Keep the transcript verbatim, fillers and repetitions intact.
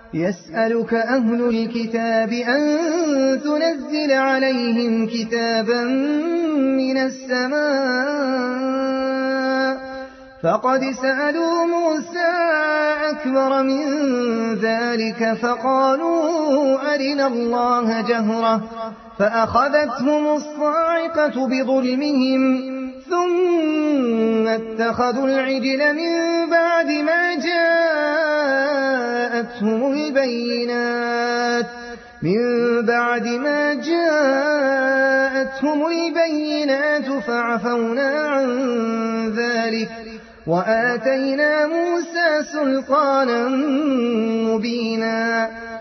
يسألك أهل الكتاب أن تنزل عليهم كتابا من السماء فقد سألوا موسى أكبر من ذلك فقالوا أرنا الله جهرة فأخذتهم الصاعقة بظلمهم ثم اتخذوا العجل من بعد ما جاءتهم البينات من بعد ما جاءتهم البينات فعفونا عن ذلك وآتينا موسى سلطانا مبينا